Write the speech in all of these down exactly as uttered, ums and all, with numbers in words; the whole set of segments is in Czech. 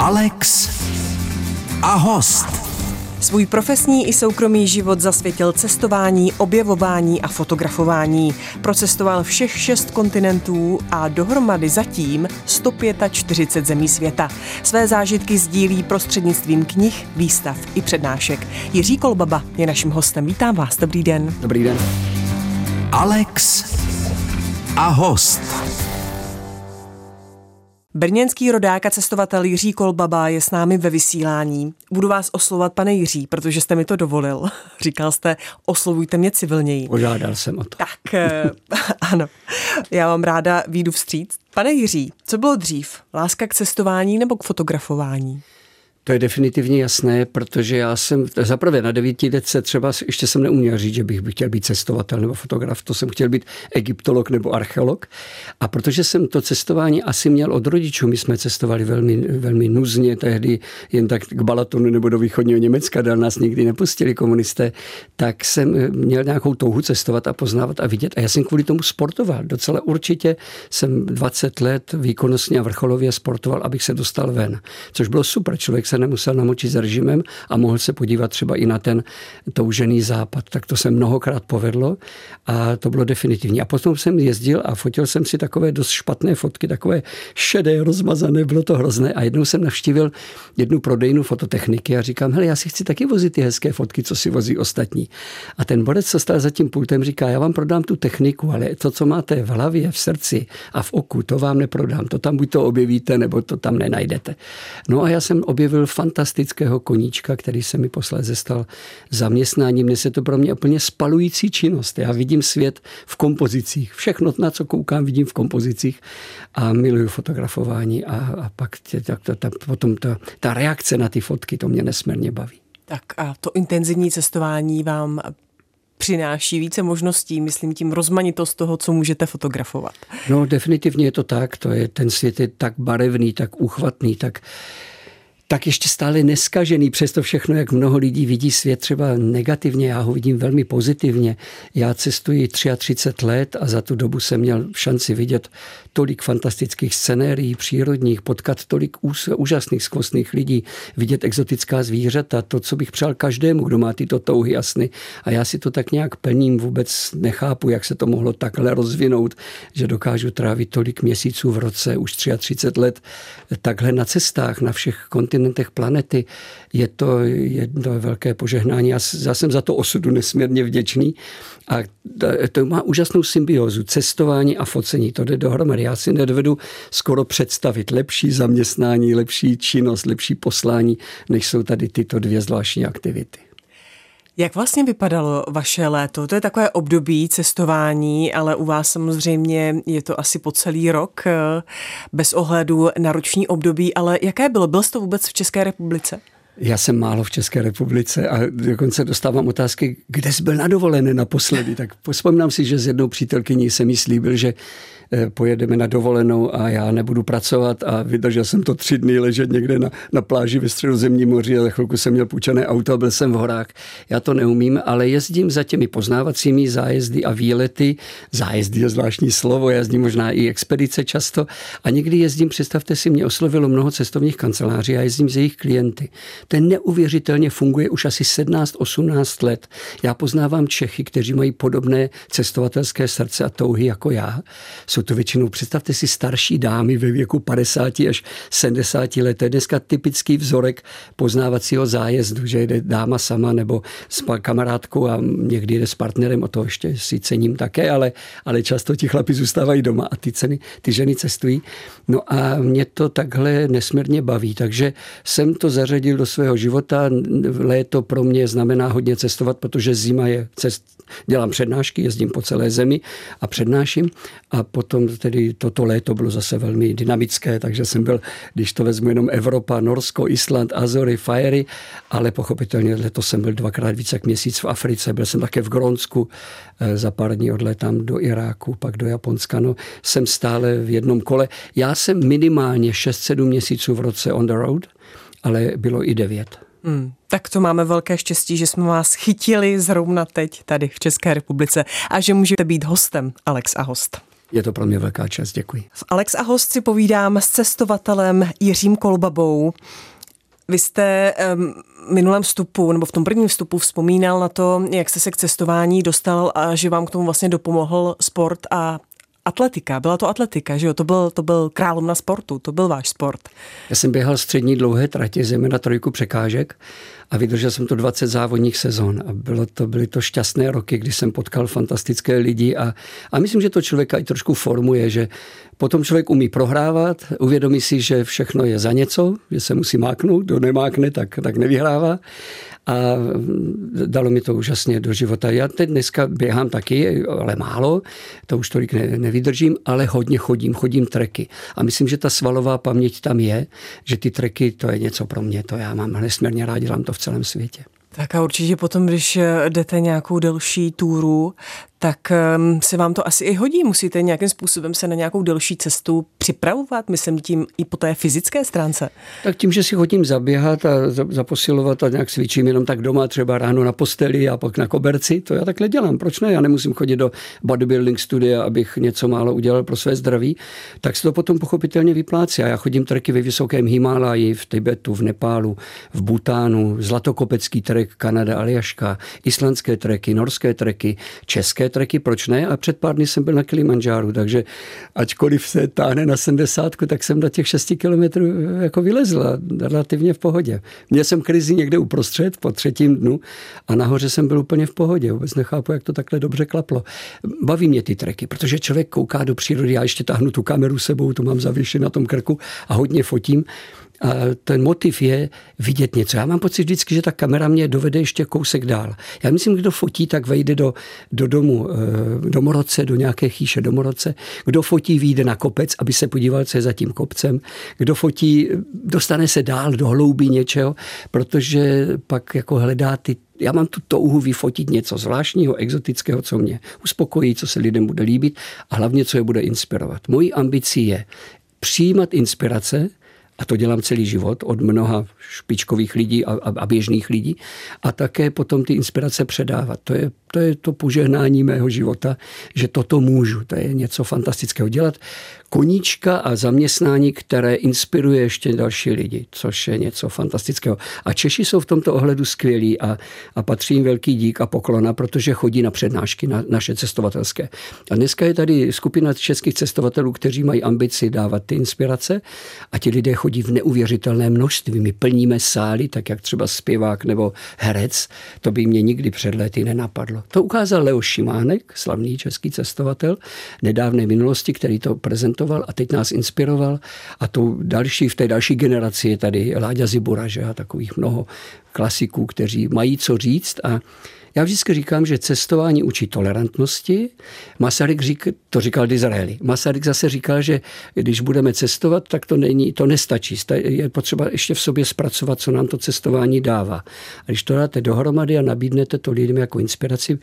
Alex a host. Svůj profesní i soukromý život zasvětil cestování, objevování a fotografování. Procestoval všech šest kontinentů a dohromady zatím sto čtyřicet pět zemí světa. Své zážitky sdílí prostřednictvím knih, výstav i přednášek. Jiří Kolbaba je naším hostem. Vítám vás, dobrý den. Dobrý den. Alex a host. Brněnský rodák a cestovatel Jiří Kolbaba je s námi ve vysílání. Budu vás oslovovat, pane Jiří, protože jste mi to dovolil. Říkal jste, oslovujte mě civilněji. Požádal jsem o to. Tak, ano. Já vám ráda výjdu vstříc. Pane Jiří, co bylo dřív? Láska k cestování nebo k fotografování? To je definitivně jasné, protože já jsem zaprvé na devítidece třeba ještě jsem neuměl říct, že bych chtěl být cestovatel nebo fotograf, to jsem chtěl být egyptolog nebo archeolog. A protože jsem to cestování asi měl od rodičů, my jsme cestovali velmi, velmi nuzně, tehdy jen tak k Balatonu nebo do východního Německa, dál nás nikdy nepustili komunisté, tak jsem měl nějakou touhu cestovat a poznávat a vidět. A já jsem kvůli tomu sportoval. Docela určitě jsem dvacet let výkonnostně a vrcholově sportoval, abych se dostal ven. Což bylo super, člověk se nemusel namočit s režimem a mohl se podívat třeba i na ten toužený západ. Tak to se mnohokrát povedlo a to bylo definitivní. A potom jsem jezdil a fotil jsem si takové dost špatné fotky, takové šedé, rozmazané, bylo to hrozné. A jednou jsem navštívil jednu prodejnu fototechniky a říkám, hele, já si chci taky vozit ty hezké fotky, co si vozí ostatní. A ten borec, co stál za tím pultem, říká, já vám prodám tu techniku, ale to, co máte v hlavě, v srdci a v oku, to vám neprodám. To tam buď to objevíte, nebo to tam nenajdete. No a já jsem objevil fantastického koníčka, který se mi posléze stal zaměstnáním. Dnes je to pro mě úplně spalující činnost. Já vidím svět v kompozicích. Všechno, na co koukám, vidím v kompozicích a miluju fotografování a, a pak tě, ta, ta, ta, potom ta, ta reakce na ty fotky, to mě nesmírně baví. Tak a to intenzivní cestování vám přináší více možností, myslím tím rozmanitost toho, co můžete fotografovat. No definitivně je to tak, to je, ten svět je tak barevný, tak úchvatný, tak tak ještě stále neskažený, přesto všechno, jak mnoho lidí vidí svět třeba negativně, já ho vidím velmi pozitivně. Já cestuji třicet tři let a za tu dobu jsem měl šanci vidět tolik fantastických scenérií přírodních, potkat tolik úžasných, skvostných lidí, vidět exotická zvířata, to, co bych přál každému, kdo má tyto touhy a sny. A já si to tak nějak plním, vůbec nechápu, jak se to mohlo takhle rozvinout, že dokážu trávit tolik měsíců v roce, už třicet tři let, takhle na cestách, na všech kontinentech planety. Je to jedno velké požehnání. Já, já jsem za to osudu nesmírně vděčný a to má úžasnou symbiózu. Cestování a focení, to jde dohromady. Já si nedovedu skoro představit lepší zaměstnání, lepší činnost, lepší poslání, než jsou tady tyto dvě zvláštní aktivity. Jak vlastně vypadalo vaše léto? To je takové období cestování, ale u vás samozřejmě je to asi po celý rok, bez ohledu na roční období, ale jaké bylo? Byl jste vůbec v České republice? Já jsem málo v České republice a dokonce dostávám otázky, kde jsi byl na dovolené naposledy. Tak vzpomínám si, že s jednou přítelkyní jsem jí slíbil, že pojedeme na dovolenou a já nebudu pracovat a vydržel jsem to tři dny ležet někde na, na pláži ve Středozemním moři a za chvilku jsem měl půjčené auto a byl jsem v horách. Já to neumím, ale jezdím za těmi poznávacími zájezdy a výlety. Zájezdy je zvláštní slovo, jezdím možná i expedice často a někdy jezdím, představte si, mě oslovilo mnoho cestovních kanceláří a jezdím z jejich klienty. To neuvěřitelně funguje už asi sedmnáct osmnáct let. Já poznávám Čechy, kteří mají podobné cestovatelské srdce a touhy jako já. Jsou to většinou, představte si, starší dámy ve věku padesát až sedmdesát let. To je dneska typický vzorek poznávacího zájezdu, že jde dáma sama nebo s kamarádkou a někdy jde s partnerem, o to ještě si cením také, ale, ale často ti chlapi zůstávají doma a ty, ceny, ty ženy cestují. No a mě to takhle nesmírně baví, takže jsem to zařadil do svého života. Léto pro mě znamená hodně cestovat, protože zima je cest. Dělám přednášky, jezdím po celé zemi a přednáším a potom tedy toto léto bylo zase velmi dynamické, takže jsem byl, když to vezmu jenom Evropa, Norsko, Island, Azory, Fajery, ale pochopitelně letos jsem byl dvakrát více jak měsíc v Africe, byl jsem také v Grónsku, za pár dní odletám do Iráku, pak do Japonska, no jsem stále v jednom kole. Já jsem minimálně šest sedm měsíců v roce on the road, ale bylo i devět. Hmm, tak to máme velké štěstí, že jsme vás chytili zrovna teď tady v České republice a že můžete být hostem Alex a host. Je to pro mě velká čest, děkuji. V Alex a host si povídám s cestovatelem Jiřím Kolbabou. Vy jste um, v minulém vstupu, nebo v tom prvním vstupu vzpomínal na to, jak jste se k cestování dostal a že vám k tomu vlastně dopomohl sport a atletika. Byla to atletika, že jo? To byl, to byl královna sportu, to byl váš sport. Já jsem běhal střední dlouhé tratě, zejména trojku překážek a vydržel jsem to dvacet závodních sezon a bylo to, byly to šťastné roky, kdy jsem potkal fantastické lidi a, a myslím, že to člověka i trošku formuje, že potom člověk umí prohrávat, uvědomí si, že všechno je za něco, že se musí máknout, kdo nemákne, tak, tak nevyhrává. A dalo mi to úžasně do života. Já teď dneska běhám taky, ale málo, to už tolik ne, nevydržím, ale hodně chodím, chodím treky. A myslím, že ta svalová paměť tam je, že ty treky, to je něco pro mě, to já mám nesmírně rád, dělám to v celém světě. Tak a určitě potom, když jdete nějakou delší túru, tak se vám to asi i hodí. Musíte nějakým způsobem se na nějakou delší cestu připravovat, myslím tím i po té fyzické stránce. Tak tím, že si chodím zaběhat a zaposilovat a nějak cvičím jenom tak doma, třeba ráno na posteli a pak na koberci, to já takhle dělám. Proč ne? Já nemusím chodit do bodybuilding studia, abych něco málo udělal pro své zdraví. Tak se to potom pochopitelně vyplácí. A já chodím treky ve vysokém Himálaji, v Tibetu, v Nepálu, v Bhutánu, zlatokopecký trek Kanada, Aljaška, islandské treky, norské treky, české treky, proč ne? A před pár dny jsem byl na Kilimanjáru, takže ačkoliv se táhne na sedmdesátku, tak jsem na těch šesti kilometrů jako vylezl a relativně v pohodě. Měl jsem krizi někde uprostřed po třetím dnu a nahoře jsem byl úplně v pohodě. Vůbec nechápu, jak to takhle dobře klaplo. Baví mě ty treky, protože člověk kouká do přírody, já ještě táhnu tu kameru sebou, tu mám zavěšenou na tom krku a hodně fotím. A ten motiv je vidět něco. Já mám pocit vždycky, že ta kamera mě dovede ještě kousek dál. Já myslím, kdo fotí, tak vejde do, do domu domorodce, do nějaké chýše domorodce. Kdo fotí, vyjde na kopec, aby se podíval, co je za tím kopcem. Kdo fotí, dostane se dál do hloubí něčeho, protože pak jako hledá ty. Já mám tu touhu vyfotit něco zvláštního, exotického, co mě uspokojí, co se lidem bude líbit a hlavně, co je bude inspirovat. Mojí ambicí je přijímat inspirace, a to dělám celý život od mnoha špičkových lidí a, a, a běžných lidí. A také potom ty inspirace předávat. To je, to je to požehnání mého života, že toto můžu. To je něco fantastického. Dělat koníčka a zaměstnání, které inspiruje ještě další lidi, což je něco fantastického. A Češi jsou v tomto ohledu skvělí a, a patří jim velký dík a poklona, protože chodí na přednášky na, naše cestovatelské. A dneska je tady skupina českých cestovatelů, kteří mají ambici dávat ty inspirace a ti lidé chodí v neuvěřitelné množství. My plníme sály, tak jak třeba zpěvák nebo herec. To by mě nikdy před lety nenapadlo. To ukázal Leoš Šimánek, slavný český cestovatel nedávné minulosti, který to prezentoval a teď nás inspiroval. A to další, v té další generaci je tady Láďa Zibura, že a takových mnoho klasiků, kteří mají co říct. A já vždycky říkám, že cestování učí tolerantnosti. Masaryk řík, to říkal Disraeli. Masaryk zase říkal, že když budeme cestovat, tak to není, to nestačí. Je potřeba ještě v sobě zpracovat, co nám to cestování dává. A když to dáte dohromady a nabídnete to lidem jako inspiraci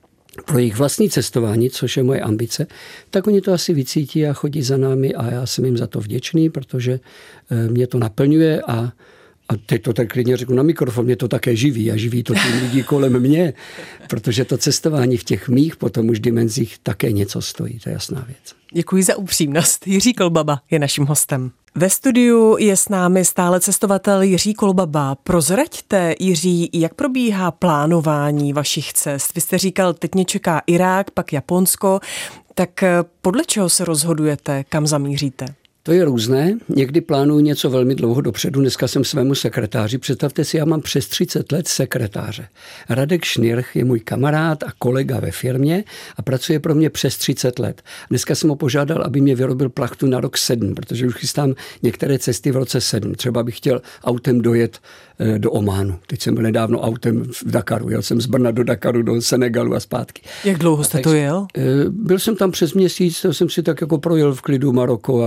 pro jejich vlastní cestování, což je moje ambice, tak oni to asi vycítí a chodí za námi a já jsem jim za to vděčný, protože mě to naplňuje a A teď to tak klidně řeknu na mikrofon, mě to také živí a živí to tím lidí kolem mě, protože to cestování v těch mých potom už dimenzích také něco stojí, to je jasná věc. Děkuji za upřímnost. Jiří Kolbaba je naším hostem. Ve studiu je s námi stále cestovatel Jiří Kolbaba. Prozraďte, Jiří, jak probíhá plánování vašich cest. Vy jste říkal, teď mě čeká Irák, pak Japonsko, tak podle čeho se rozhodujete, kam zamíříte? To je různé. Někdy plánuju něco velmi dlouho dopředu. Dneska jsem svému sekretáři. Představte si, já mám přes třicet let sekretáře. Radek Šnirch je můj kamarád a kolega ve firmě a pracuje pro mě přes třicet let. Dneska jsem ho požádal, aby mě vyrobil plachtu na rok sedm, protože už chystám některé cesty v roce sedm. Třeba bych chtěl autem dojet do Ománu. Teď jsem byl nedávno autem v Dakaru. Jel jsem z Brna do Dakaru, do Senegalu a zpátky. Jak dlouho jste to jel? Byl jsem tam přes měsíc, jsem si tak jako projel v klidu Maroko a Španělsko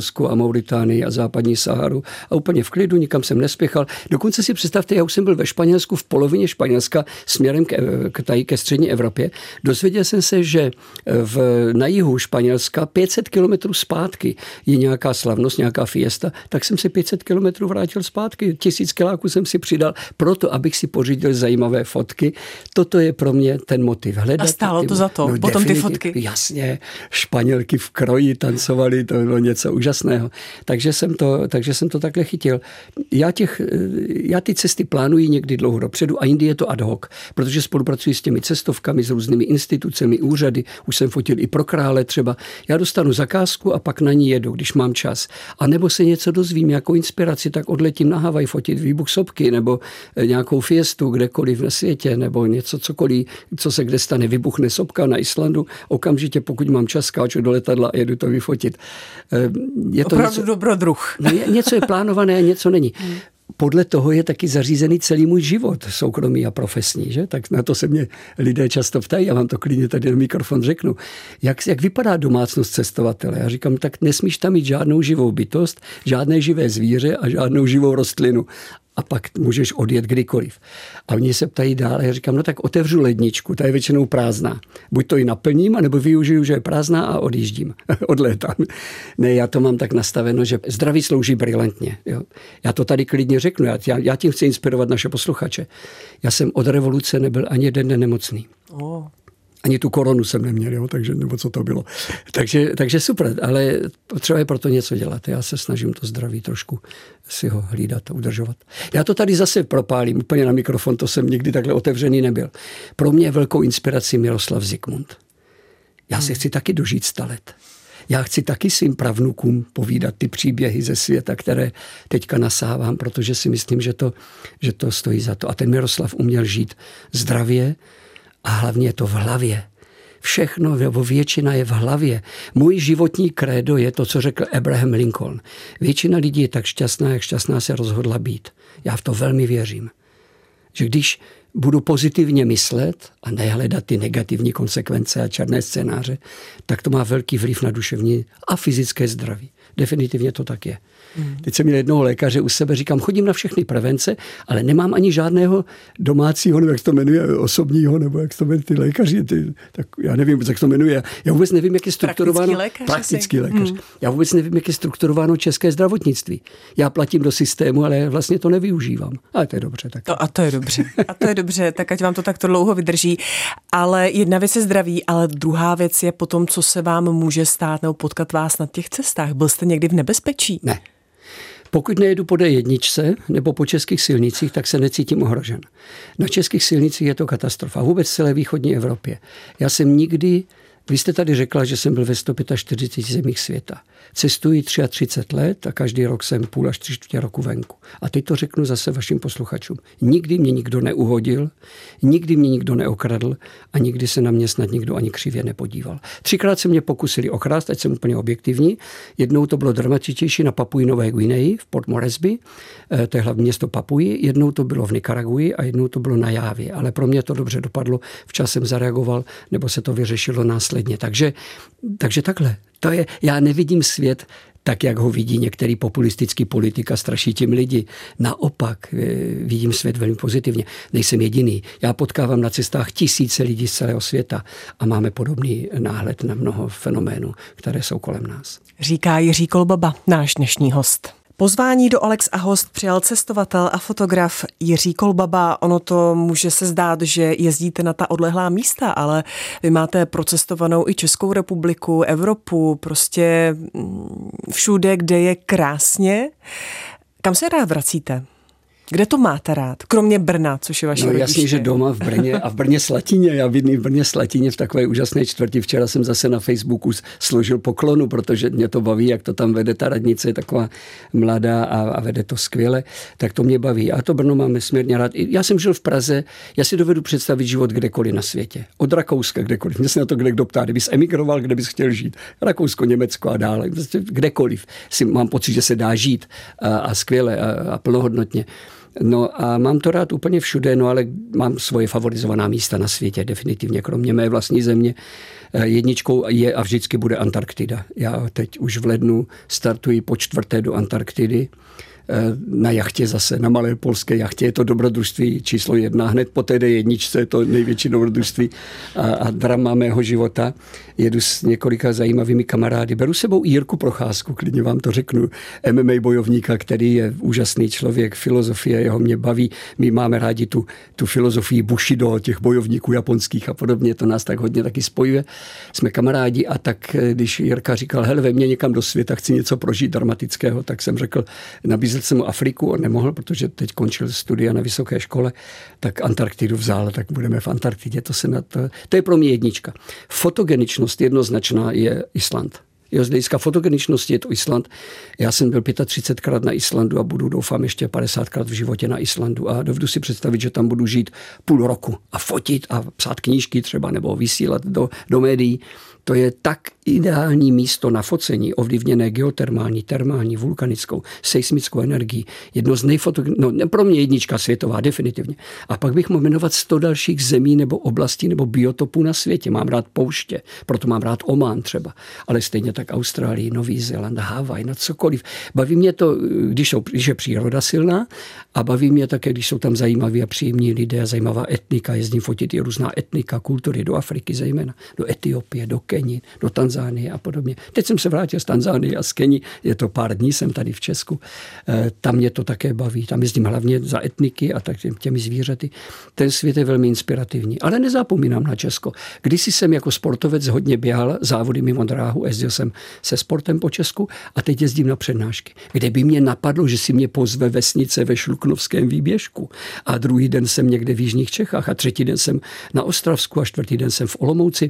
Španělsku a Mauritánii a západní Saharu a úplně v klidu, nikam jsem nespěchal. Dokonce si představte, já už jsem byl ve Španělsku v polovině Španělska směrem k, k, tady ke střední Evropě. Dozvěděl jsem se, že v, na jihu Španělska pět set kilometrů zpátky je nějaká slavnost, nějaká fiesta, tak jsem si pět set kilometrů vrátil zpátky. Tisíc kiláků jsem si přidal proto, abych si pořídil zajímavé fotky. Toto je pro mě ten motiv. Hledat a stálo ty, to za to? No, potom ty fotky? Jasně, Španělky v kroji tancovali, to bylo něco úžasného. Takže jsem to, takže jsem to takhle chytil. Já, těch, já ty cesty plánuji někdy dlouho dopředu a jindy je to ad hoc, protože spolupracuji s těmi cestovkami, s různými institucemi, úřady. Už jsem fotil i pro krále třeba. Já dostanu zakázku a pak na ní jedu, když mám čas. A nebo se něco dozvím, jako inspiraci, tak odletím na Havaj fotit výbuch sopky nebo nějakou fiestu kdekoliv na světě nebo něco cokoliv, co se kde stane, vybuchne sopka na Islandu, okamžitě, pokud mám čas, skáču do letadla a jedu to vyfotit. Je to opravdu něco, dobrodruh. No je, něco je plánované, něco není. Podle toho je taky zařízený celý můj život, soukromý a profesní, že? Tak na to se mě lidé často ptají, já vám to klidně tady na mikrofon řeknu. Jak, jak vypadá domácnost cestovatele? Já říkám, tak nesmíš tam mít žádnou živou bytost, žádné živé zvíře a žádnou živou rostlinu. A pak můžeš odjet kdykoliv. A oni se ptají dál, já říkám, no tak otevřu ledničku, ta je většinou prázdná. Buď to ji naplním, anebo využiju, že je prázdná a odjíždím, odlétám. Ne, já to mám tak nastaveno, že zdraví slouží brilantně. Jo. Já to tady klidně řeknu, já, já tím chci inspirovat naše posluchače. Já jsem od revoluce nebyl ani jeden den nemocný. Oh. Ani tu koronu jsem neměl, jo, takže nebo co to bylo. Takže, takže super, ale třeba je pro to něco dělat. Já se snažím to zdraví trošku si ho hlídat a udržovat. Já to tady zase propálím úplně na mikrofon, to jsem nikdy takhle otevřený nebyl. Pro mě velkou inspirací Miroslav Zikmund. Já se chci taky dožít sta let. Já chci taky svým pravnukům povídat ty příběhy ze světa, které teďka nasávám, protože si myslím, že to, že to stojí za to. A ten Miroslav uměl žít zdravě, a hlavně je to v hlavě. Všechno, nebo většina je v hlavě. Můj životní krédo je to, co řekl Abraham Lincoln. Většina lidí je tak šťastná, jak šťastná se rozhodla být. Já v to velmi věřím. Že když budu pozitivně myslet a nehledat ty negativní konsekvence a černé scénáře, tak to má velký vliv na duševní a fyzické zdraví. Definitivně to tak je. Hmm. Teď jsem měl jednoho lékaře u sebe, říkám, chodím na všechny prevence, ale nemám ani žádného domácího, nebo jak se to jmenuje, osobního, nebo jak se to jmenuje, ty lékaři, ty, tak já nevím, jak se to jmenuje. Já vůbec nevím, jak je strukturováno. Praktický lékař. Praktický lékař. Hmm. Já vůbec nevím, jak je strukturováno české zdravotnictví. Já platím do systému, ale vlastně to nevyužívám. Ale to je dobře. Tak. To, a to je dobře. A to je dobře, tak ať vám to takto dlouho vydrží. Ale jedna věc je zdraví, ale druhá věc je potom, co se vám může stát nebo potkat vás na těch cestách. Byl jste někdy v nebezpečí? Ne. Pokud nejedu po dé jedničce nebo po českých silnicích, tak se necítím ohrožen. Na českých silnicích je to katastrofa. Vůbec v celé východní Evropě. Já jsem nikdy, vy jste tady řekla, že jsem byl ve sto čtyřicet pěti zemích světa. Cestuji třicet tři let a každý rok jsem půl až tři čtvrtě roku venku. A teď to řeknu zase vašim posluchačům. Nikdy mě nikdo neuhodil, nikdy mě nikdo neokradl a nikdy se na mě snad nikdo ani křivě nepodíval. Třikrát se mě pokusili okrást, ať jsem úplně objektivní. Jednou to bylo dramatičtější na Papui Nové Guineji v Port Moresby, to je hlavní město Papuji, jednou to bylo v Nikaraguji a jednou to bylo na Jávě. Ale pro mě to dobře dopadlo, včas jsem zareagoval, nebo se to vyřešilo následně. Takže, takže takhle. To je, já nevidím svět tak, jak ho vidí některý populistický politik a straší tím lidi. Naopak vidím svět velmi pozitivně. Nejsem jediný. Já potkávám na cestách tisíce lidí z celého světa a máme podobný náhled na mnoho fenoménů, které jsou kolem nás. Říká Jiří Kolbaba, náš dnešní host. Pozvání do Alex a host přijal cestovatel a fotograf Jiří Kolbaba. Ono to může se zdát, že jezdíte na ta odlehlá místa, ale vy máte procestovanou i Českou republiku, Evropu, prostě všude, kde je krásně. Kam se rád vracíte? Kde to máte rád? Kromě Brna, což je vaše No rodiště. jasně, že doma v Brně a v Brně Slatině. Já bydlím v Brně Slatině v takové úžasné čtvrti. Včera jsem zase na Facebooku složil poklonu, protože mě to baví, jak to tam vede. Ta radnice je taková mladá a, a vede to skvěle. Tak to mě baví. A to Brno mám nesmírně rád. Já jsem žil v Praze, já si dovedu představit život kdekoliv na světě. Od Rakouska kdekoliv. Mě se na to kde kdo ptá, kdybys emigroval, kde bys chtěl žít. Rakousko, Německo a dále. Kdekoliv. Si mám pocit, že se dá žít a, a skvěle a, a plnohodnotně. No a mám to rád úplně všude, no ale mám svoje favorizovaná místa na světě, definitivně, kromě mé vlastní země. Jedničkou je a vždycky bude Antarktida. Já teď už v lednu startuji po čtvrté do Antarktidy. Na jachtě zase, na malé polské jachtě, je to dobrodružství číslo jedna. Hned po té D jedničce je to největší dobrodružství a, a drama mého života. Jedu s několika zajímavými kamarády. Beru sebou i Jirku Procházku, klidně vám to řeknu, M M A bojovníka, který je úžasný člověk, filozofie jeho mě baví. My máme rádi tu, tu filozofii Bushido, těch bojovníků japonských a podobně, to nás tak hodně taky spojuje. Jsme kamarádi a tak, když Jirka říkal, hele, ve mně někam do světa, chci něco prožít dramatického, tak jsem řekl, nabízel jsem mu Afriku, on nemohl, protože teď končil studia na vysoké škole, tak Antarktidu vzal, tak budeme v Antarktidě, to se na to, to je pro mě jednička. Fotogeničnost jednoznačná je Island. Jo, z hlediska fotogeničnosti je to Island. Já jsem byl třicetpětkrát na Islandu a budu, doufám, ještě padesátkrát v životě na Islandu a dovedu si představit, že tam budu žít půl roku a fotit a psát knížky třeba nebo vysílat do, do médií. To je tak ideální místo na focení, ovlivněné geotermální, termální, vulkanickou, seismickou energií. Jedno z nejfotogen... no, pro mě jednička světová, definitivně. A pak bych mohl jmenovat sto dalších zemí nebo oblastí nebo biotopů na světě. Mám rád pouště, proto mám rád Omán třeba, ale stejně tak Austrálii, Nový Zéland, Havaj, na cokoliv. Baví mě to, když, jsou, když je příroda silná a baví mě také, když jsou tam zajímaví a příjemní lidé a zajímavá etnika. Jezdím fotit i různá etnika, kultury do Afriky zejména, do Etiopie, do Keni, do Tanzánie a podobně. Teď jsem se vrátil z Tanzánie a z Keni, je to pár dní, jsem tady v Česku. Tam mě to také baví. Tam jezdím hlavně za etniky a tak těmi zvířaty. Ten svět je velmi inspirativní. Ale nezapomínám na Česko. Kdysi jsem jako sportovec hodně běhal závody mimo dráhu, jezdil jsem se sportem po Česku a teď jezdím na přednášky. Kde by mě napadlo, že si mě pozve vesnice ve Šluknovském výběžku a druhý den jsem někde v jižních Čechách a třetí den jsem na Ostravsku a čtvrtý den jsem v Olomouci.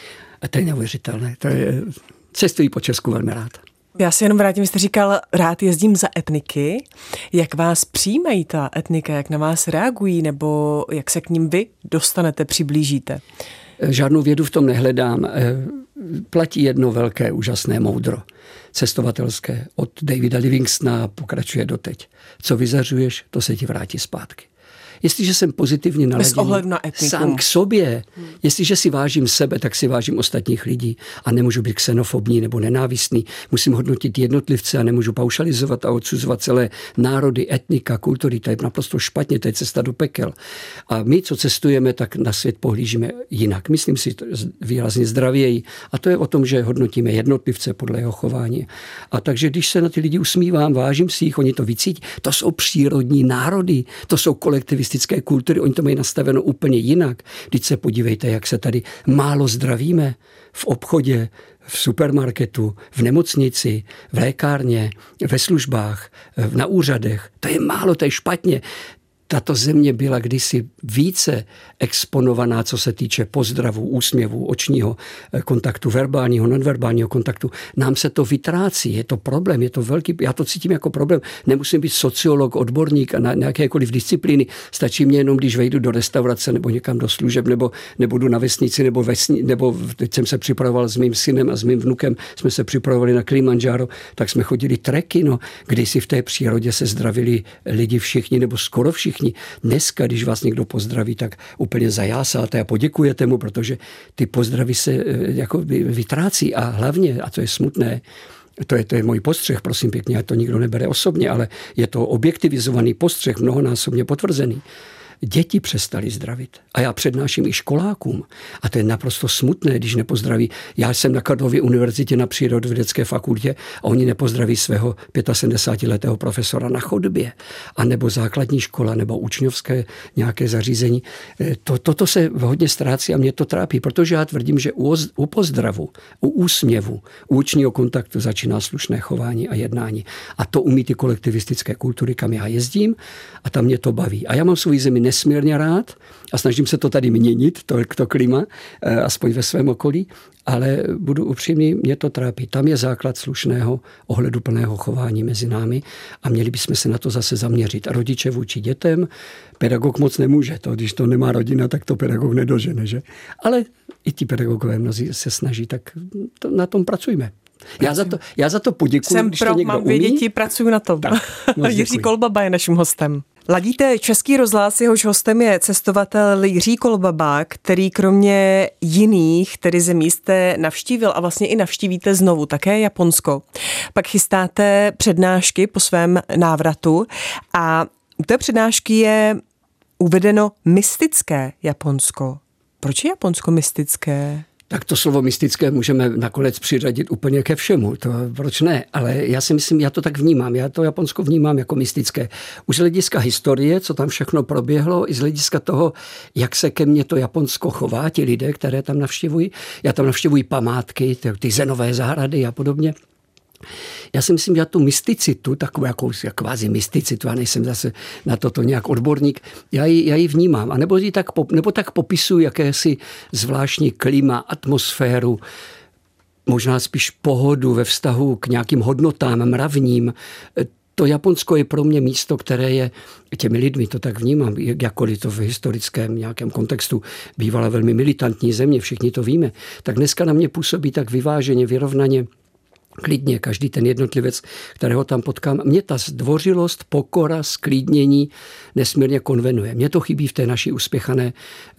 A to je neuvěřitelné. To je, cestuji po Česku velmi rád. Já si jenom vrátím, jste říkal, rád jezdím za etniky. Jak vás přijímají ta etnika, jak na vás reagují, nebo jak se k ním vy dostanete, přiblížíte? Žádnou vědu v tom nehledám. Platí jedno velké, úžasné moudro. Cestovatelské. Od Davida Livingstona pokračuje doteď. Co vyzařuješ, to se ti vrátí zpátky. Jestliže jsem pozitivně naladěný sám k sobě, hmm. jestliže si vážím sebe, tak si vážím ostatních lidí a nemůžu být xenofobní nebo nenávistný. Musím hodnotit jednotlivce a nemůžu paušalizovat a odsuzovat celé národy, etnika, kultury. To je naprosto špatně, to je cesta do pekel. A my, co cestujeme, tak na svět pohlížíme jinak. Myslím si výrazně zdravěji. A to je o tom, že hodnotíme jednotlivce podle jeho chování. A takže když se na ty lidi usmívám, vážím si jich, oni to vycítí. To jsou přírodní národy, to jsou kolektivy kultury, oni to mají nastaveno úplně jinak. Teď se podívejte, jak se tady málo zdravíme v obchodě, v supermarketu, v nemocnici, v lékárně, ve službách, na úřadech. To je málo, to je špatně. Tato země byla kdysi více exponovaná, co se týče pozdravu, úsměvu, očního kontaktu, verbálního, nonverbálního kontaktu. Nám se to vytrácí, je to problém, je to velký, já to cítím jako problém. Nemusím být sociolog, odborník a na nějakékoliv disciplíny. Stačí mě jenom, když vejdu do restaurace nebo někam do služeb, nebo, nebo jdu na vesnici, nebo, vesni, nebo teď jsem se připravoval s mým synem a s mým vnukem, jsme se připravovali na Kilimanjaro, tak jsme chodili treky, no, kdysi v té přírodě se zdravili lidi všichni, nebo skoro všichni. Dneska, když vás někdo pozdraví, tak úplně zajásáte a poděkujete mu, protože ty pozdravy se jako vytrácí a hlavně, a to je smutné, to je, to je můj postřeh, prosím pěkně, a to nikdo nebere osobně, ale je to objektivizovaný postřeh, mnohonásobně potvrzený. Děti přestali zdravit. A já přednáším i školákům. A to je naprosto smutné, když nepozdraví. Já jsem na Karlově univerzitě na přírodovědecké fakultě a oni nepozdraví svého sedmdesátiletého profesora na chodbě. A nebo základní škola, nebo učňovské nějaké zařízení. To, toto se hodně ztrácí a mě to trápí, protože já tvrdím, že u, u pozdravu, u úsměvu, u učního kontaktu začíná slušné chování a jednání. A to umí ty kolektivistické kultury, kam já jezdím a tam mě to baví. A já mám svou zemi nesmírně rád a snažím se to tady měnit, to, to klima, aspoň ve svém okolí, ale budu upřímný, mě to trápí. Tam je základ slušného, ohleduplného chování mezi námi a měli bychom se na to zase zaměřit. A rodiče vůči dětem, pedagog moc nemůže, to, když to nemá rodina, tak to pedagog nedožene, že? Ale i ti pedagogové mnozí se snaží, tak to, na tom pracujme. Já za, to, já za to poděkuji, Jsem když pro, to někdo mám dvě umí. děti, pracuji na tom. Jiří Kolbaba je naším hostem. Ladíte Český rozhlas, jehož hostem je cestovatel Jiří Kolbaba, který kromě jiných tedy zemí jste navštívil a vlastně i navštívíte znovu také Japonsko. Pak chystáte přednášky po svém návratu a u té přednášky je uvedeno mystické Japonsko. Proč je Japonsko mystické? Tak to slovo mystické můžeme nakonec přiřadit úplně ke všemu. To, proč ne? Ale já si myslím, já to tak vnímám. Já to Japonsko vnímám jako mystické. Už z hlediska historie, co tam všechno proběhlo, i z hlediska toho, jak se ke mně to Japonsko chová, ti lidé, které tam navštěvují. Já tam navštěvuji památky, ty, ty zenové zahrady a podobně. Já si myslím, že tu mysticitu, takovou jakou, kvázi mysticitu, já nejsem zase na toto nějak odborník, já ji, já ji vnímám. A nebo, ji tak, nebo tak popisuju jakési zvláštní klima, atmosféru, možná spíš pohodu ve vztahu k nějakým hodnotám mravním. To Japonsko je pro mě místo, které je těmi lidmi, to tak vnímám, jakkoliv to v historickém nějakém kontextu bývala velmi militantní země, všichni to víme, tak dneska na mě působí tak vyváženě, vyrovnaně, klidně, každý ten jednotlivec, kterého tam potkám. Mně ta zdvořilost, pokora, sklidnění nesmírně konvenuje. Mně to chybí v té naší uspěchané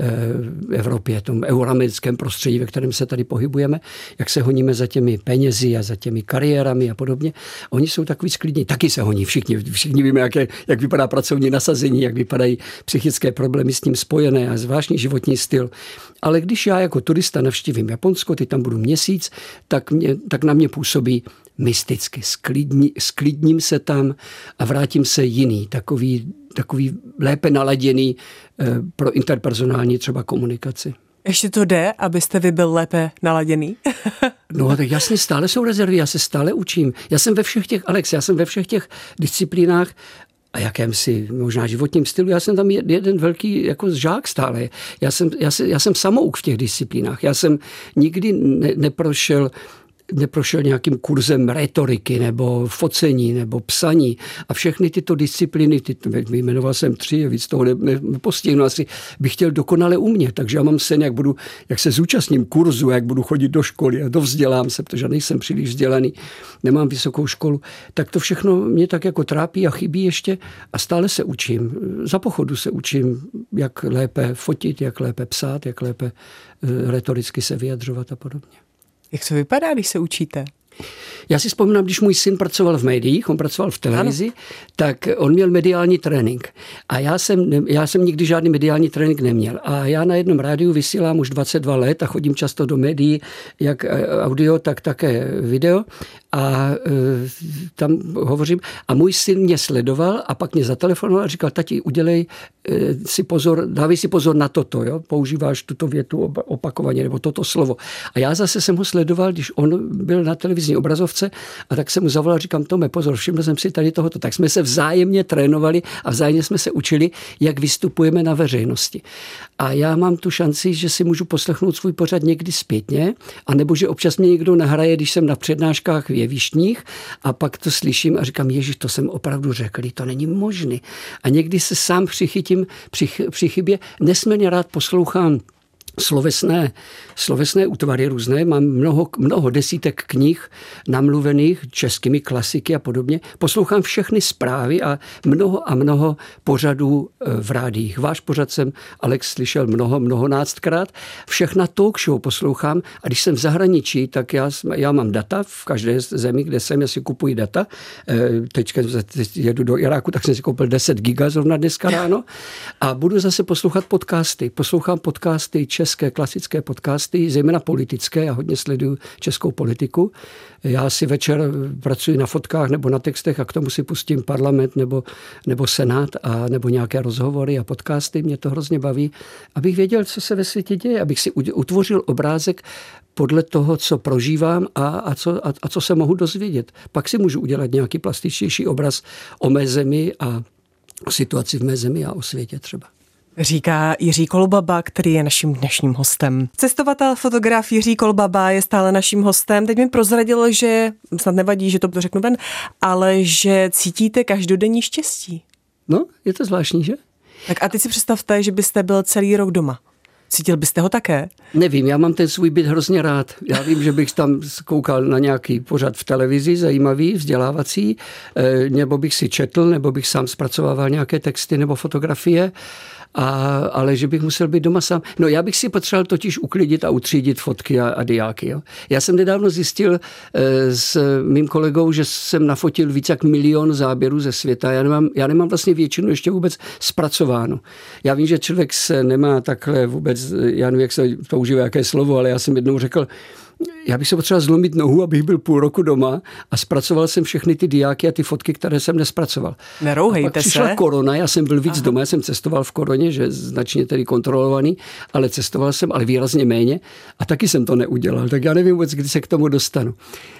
e, Evropě, tom euroamerickém prostředí, ve kterém se tady pohybujeme, jak se honíme za těmi penězi a za těmi kariérami a podobně. Oni jsou takový sklidní. Taky se honí všichni. Všichni víme, jak, je, jak vypadá pracovní nasazení, jak vypadají psychické problémy s tím spojené a zvláštní životní styl. Ale když já jako turista navštívím Japonsko, ty tam budu měsíc, tak, mě, tak na mě působí mysticky. Sklidni, sklidním se tam a vrátím se jiný, takový, takový lépe naladěný eh, pro interpersonální třeba komunikaci. Ještě to jde, abyste vy byl lépe naladěný? No tak jasně, stále jsou rezervy, já se stále učím. Já jsem ve všech těch, Alex, já jsem ve všech těch disciplínách a jakémsi možná životním stylu. Já jsem tam jeden velký jako žák stále. Já jsem, já jsem, já jsem samouk v těch disciplínách. Já jsem nikdy ne, neprošel neprošel nějakým kurzem rétoriky nebo focení nebo psaní a všechny tyto disciplíny, ty, vyjmenoval jsem tři, víc toho nepostihnu, asi bych chtěl dokonale umět, takže já mám sen, jak, budu, jak se zúčastním kurzu, jak budu chodit do školy a dovzdělám se, protože nejsem příliš vzdělaný, nemám vysokou školu, tak to všechno mě tak jako trápí a chybí ještě a stále se učím. Za pochodu se učím, jak lépe fotit, jak lépe psát, jak lépe rétoricky se vyjadřovat a podobně. Jak to vypadá, když se učíte? Já si vzpomínám, když můj syn pracoval v médiích, on pracoval v televizi, ano. Tak on měl mediální trénink. A já jsem, já jsem nikdy žádný mediální trénink neměl. A já na jednom rádiu vysílám už dvacet dva let a chodím často do médií, jak audio, tak také video. A e, tam hovořím. A můj syn mě sledoval a pak mě zatelefonoval a říkal, tati, udělej e, si pozor, dávej si pozor na toto, jo? Používáš tuto větu opakovaně, nebo toto slovo. A já zase jsem ho sledoval, když on byl na televizní obrazovce a tak jsem mu zavolal, říkám, Tome, pozor, všiml jsem si tady tohoto. Tak jsme se vzájemně trénovali a vzájemně jsme se učili, jak vystupujeme na veřejnosti. A já mám tu šanci, že si můžu poslechnout svůj pořad někdy zpětně, anebo že občas mě někdo nahraje, když jsem na přednáškách v jevištních a pak to slyším a říkám, ježiš, to jsem opravdu řekl, to není možné. A někdy se sám přichytím při, při chybě, nesmírně rád poslouchám Slovesné, slovesné útvary různé, mám mnoho, mnoho desítek knih namluvených českými klasiky a podobně. Poslouchám všechny zprávy a mnoho a mnoho pořadů v rádiích. Váš pořad jsem, Alex, slyšel mnoho, mnohonáctkrát. Všechna talk show poslouchám a když jsem v zahraničí, tak já, já mám data v každé zemi, kde jsem, já si kupuji data. Teďka jedu do Iráku, tak jsem si koupil deset giga zrovna dneska ráno a budu zase poslouchat podcasty. Poslouchám podcasty české klasické podcasty, zejména politické, já hodně sleduju českou politiku. Já si večer pracuji na fotkách nebo na textech a k tomu si pustím Parlament nebo, nebo Senát a nebo nějaké rozhovory a podcasty. Mě to hrozně baví, abych věděl, co se ve světě děje, abych si utvořil obrázek podle toho, co prožívám a, a, co, a, a co se mohu dozvědět. Pak si můžu udělat nějaký plastičtější obraz o mé zemi a o situaci v mé zemi a o světě třeba. Říká Jiří Kolbaba, který je naším dnešním hostem. Cestovatel, fotograf Jiří Kolbaba je stále naším hostem. Teď mi prozradil, že snad nevadí, že to řeknu ven, ale že cítíte každodenní štěstí. No, je to zvláštní, že? Tak a teď si představte, že byste byl celý rok doma. Cítil byste ho také? Nevím, já mám ten svůj byt hrozně rád. Já vím, že bych tam koukal na nějaký pořad v televizi, zajímavý, vzdělávací, nebo bych si četl, nebo bych sám zpracovával nějaké texty nebo fotografie, a, ale že bych musel být doma sám. No já bych si potřeboval totiž uklidit a utřídit fotky a, a diáky. Jo. Já jsem nedávno zjistil e, s mým kolegou, že jsem nafotil víc jak milion záběrů ze světa. Já nemám, já nemám vlastně většinu ještě vůbec zpracováno. Já vím, že člověk se nemá takhle vůbec, já nevím, jak se používá jaké slovo, ale já jsem jednou řekl, já bych se potřeboval zlomit nohu, abych byl půl roku doma a zpracoval jsem všechny ty diáky a ty fotky, které jsem nespracoval. Nerouhejte a pak se. Přišla korona, já jsem byl víc Aha. doma, já jsem cestoval v koroně, že značně tedy kontrolovaný, ale cestoval jsem, ale výrazně méně a taky jsem to neudělal, tak já nevím vůbec, kdy se k tomu dostanu.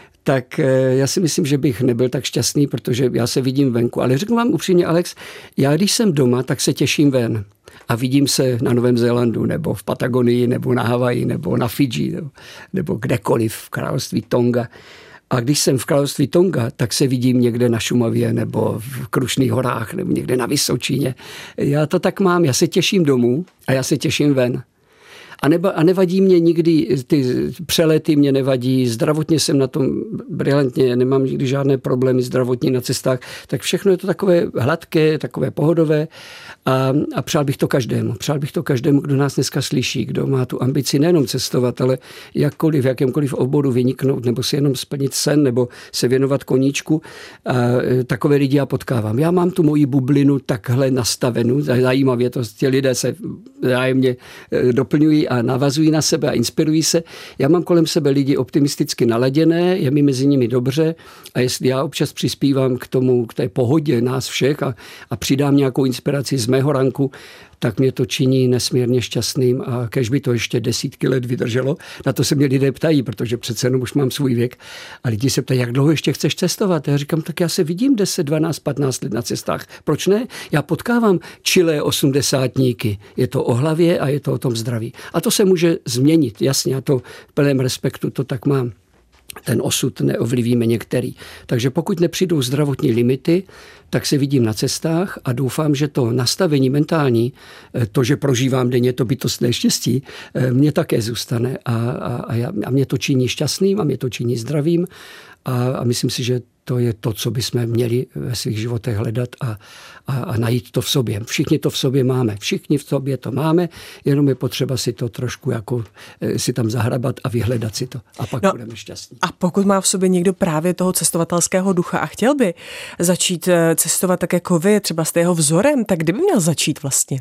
Tak já si myslím, že bych nebyl tak šťastný, protože já se vidím venku. Ale řeknu vám upřímně, Alex, já když jsem doma, tak se těším ven. A vidím se na Novém Zélandu, nebo v Patagonii, nebo na Havaji, nebo na Fidži, nebo, nebo kdekoliv v království Tonga. A když jsem v království Tonga, tak se vidím někde na Šumavě, nebo v Krušných horách, nebo někde na Vysočině. Já to tak mám, já se těším domů a já se těším ven. A, neba, a nevadí mě nikdy, ty přelety mě nevadí, zdravotně jsem na tom brilantně, nemám nikdy žádné problémy zdravotní na cestách, tak všechno je to takové hladké, takové pohodové a, a přál bych to každému. Přál bych to každému, kdo nás dneska slyší, kdo má tu ambici nejenom cestovat, ale jakkoliv, v jakémkoliv oboru vyniknout, nebo si jenom splnit sen, nebo se věnovat koníčku. A takové lidi já potkávám. Já mám tu moji bublinu takhle nastavenou, zajímavě to, ti lidé se vzájemně doplňují a navazují na sebe a inspirují se. Já mám kolem sebe lidi optimisticky naladěné, je mi mezi nimi dobře a jestli já občas přispívám k tomu, k té pohodě nás všech a, a přidám nějakou inspiraci z mého ranku, tak mě to činí nesmírně šťastným a kež by to ještě desítky let vydrželo. Na to se mě lidé ptají, protože přece jenom už mám svůj věk a lidi se ptají, jak dlouho ještě chceš cestovat. Já říkám, tak já se vidím deset, dvanáct, patnáct let na cestách. Proč ne? Já potkávám čilé osmdesátníky. Je to o hlavě a je to o tom zdraví. A to se může změnit, jasně, já to v plném respektu to tak mám. Ten osud neovlivíme některý. Takže pokud nepřijdou zdravotní limity, tak se vidím na cestách a doufám, že to nastavení mentální, to, že prožívám denně to bytostné štěstí, mě také zůstane a, a, a, já, a mě to činí šťastným a mě to činí zdravým a, a myslím si, že to je to, co bychom měli ve svých životech hledat a, a, a najít to v sobě. Všichni to v sobě máme. Všichni v sobě to máme, jenom je potřeba si to trošku jako si tam zahrabat a vyhledat si to. A pak no, budeme šťastní. A pokud má v sobě někdo právě toho cestovatelského ducha a chtěl by začít cestovat tak jako vy, třeba jste jeho vzorem, tak kdy by měl začít vlastně?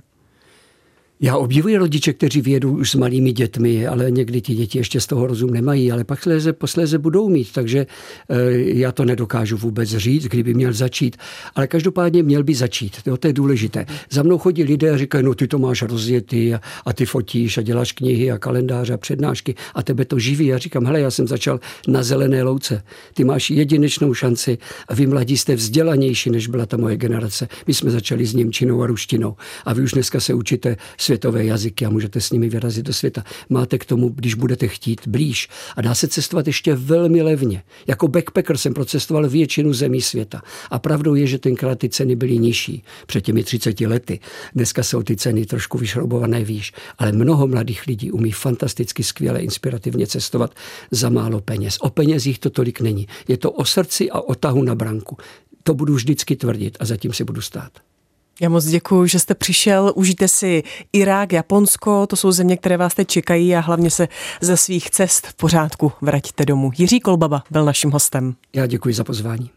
Já obdivuji rodiče, kteří vyjedou už s malými dětmi, ale někdy ty děti ještě z toho rozum nemají, ale pak sléze, posléze budou mít, takže e, já to nedokážu vůbec říct, kdyby měl začít, ale každopádně měl by začít, to, to je důležité. Za mnou chodí lidé a říkají, no ty to máš rozjetý a, a ty fotíš a děláš knihy a kalendáře a přednášky a tebe to živí. Já říkám, hele, já jsem začal na zelené louce, ty máš jedinečnou šanci a vy mladí jste vzdělanější, než byla ta moje generace. My jsme začali s němčinou a ruštinou a vy už dneska se učíte světové jazyky a můžete s nimi vyrazit do světa. Máte k tomu, když budete chtít, blíž. A dá se cestovat ještě velmi levně. Jako backpacker jsem procestoval většinu zemí světa. A pravdou je, že tenkrát ty ceny byly nižší. Před těmi třiceti lety. Dneska jsou ty ceny trošku vyšroubované výš. Ale mnoho mladých lidí umí fantasticky skvěle inspirativně cestovat za málo peněz. O penězích to tolik není. Je to o srdci a o tahu na branku. To budu vždycky tvrdit a zatím si budu stát. Já moc děkuji, že jste přišel. Užijte si Irák, Japonsko, to jsou země, které vás teď čekají a hlavně se ze svých cest v pořádku vraťte domů. Jiří Kolbaba byl naším hostem. Já děkuji za pozvání.